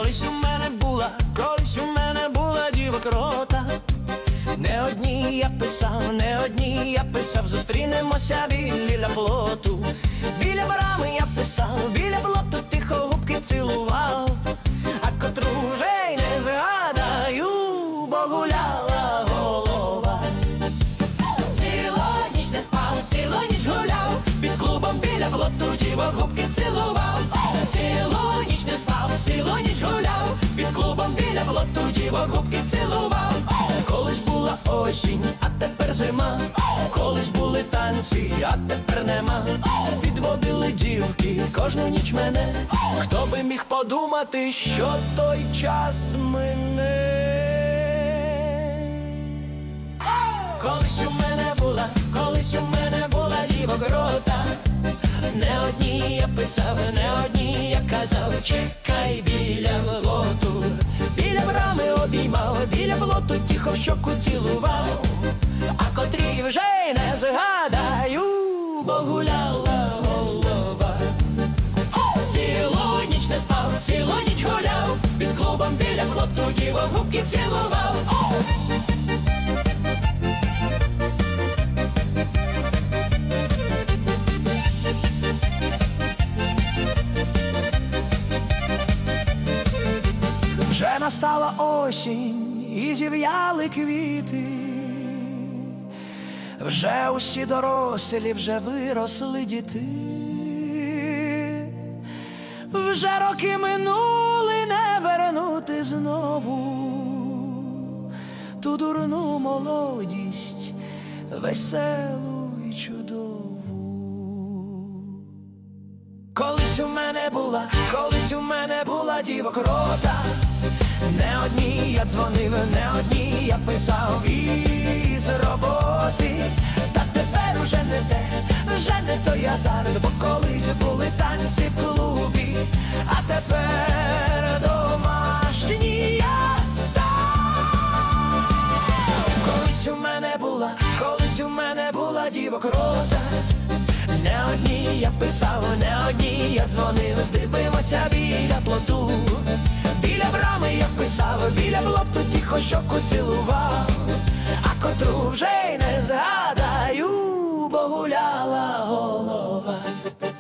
Колись у мене була дівокрота. Не одній я писав, зустрінемося біля плоту. Біля брами я писав, біля плоту тихо губки цілував. А котру вже й не згадаю, бо гуляла голова. Цілу ніч не спав, цілу ніч гуляв, під клубом біля плоту дівок губки цілував. Цілу ніч не спав, цілу ніч гуляв, під клубом біля плоту дівок губки цілував. Колись була осінь, а тепер зима. Колись були танці, а тепер нема. Підводили дівки кожну ніч мене. Хто би міг подумати, що той час мине. Колись у мене була дівокрота. Не одній я писав, не одній я казав, чекай біля плоту. Біля брами обіймав, біля плоту тихо в щоку цілував. А котрій вже й не згадаю, бо гуляла голова. Цілу ніч не спав, цілу ніч гуляв, під клубом біля плоту дівок губки цілував. Вже настала осінь і зів'яли квіти. Вже усі дорослі, вже виросли діти. Вже роки минули, не вернути знову ту дурну молодість, веселу й чудову. Колись у мене була дівокрота. Не одній я дзвонив, не одній я писав із роботи. Та тепер уже не те, вже не той азарт, бо колись були танці в клубі, а тепер домашній я став. Колись у мене була дівокрота. Не одній я писав, не одній я дзвонив, здивимося біля плоту. Біля брами я писав, біля плоту тихо щоку цілував. А котру вже й не згадаю, бо гуляла голова.